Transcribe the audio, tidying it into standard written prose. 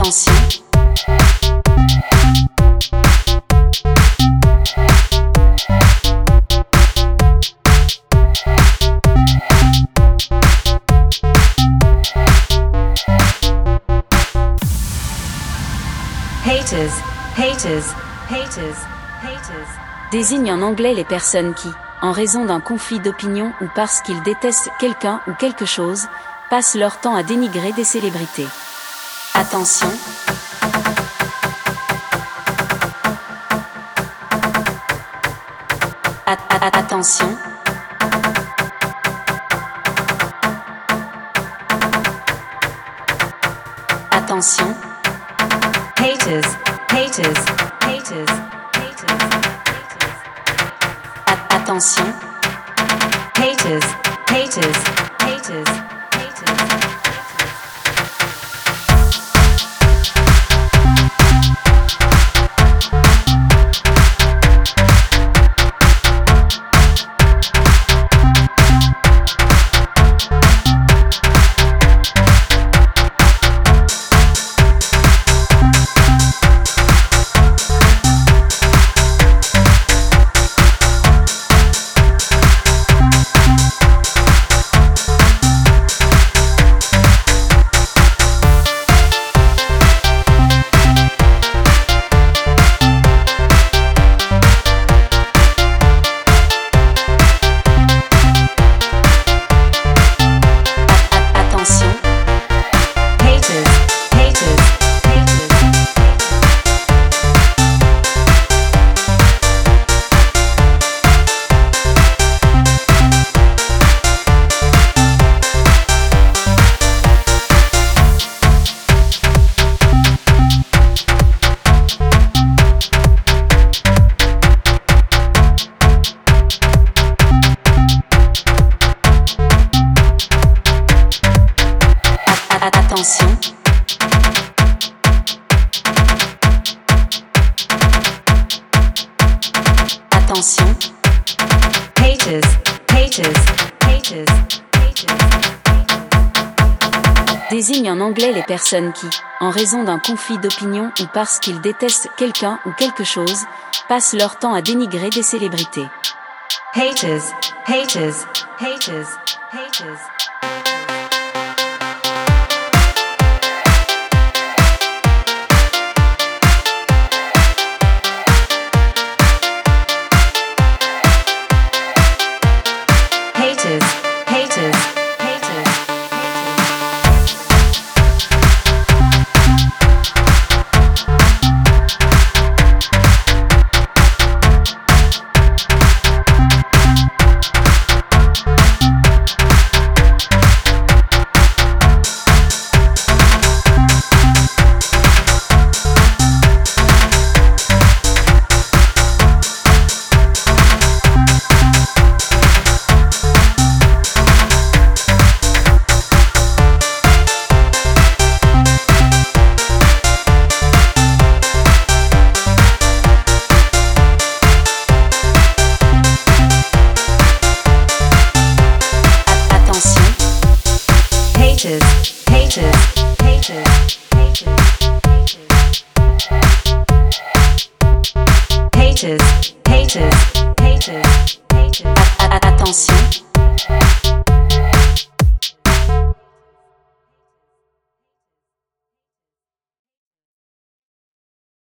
Attention. Haters, haters, haters, haters. Désigne en anglais les personnes qui, en raison d'un conflit d'opinion ou parce qu'ils détestent quelqu'un ou quelque chose, passent leur temps à dénigrer des célébrités. Attention. Attention. Attention. Haters, haters, haters, haters, haters. Attention. Haters, haters, haters, haters. Attention. Attention. Haters, haters, haters, haters. Désigne en anglais les personnes qui, en raison d'un conflit d'opinion ou parce qu'ils détestent quelqu'un ou quelque chose, passent leur temps à dénigrer des célébrités. Haters, haters, haters, haters. Haters, haters, haters, haters, haters, haters, haters, haters, haters. Attention.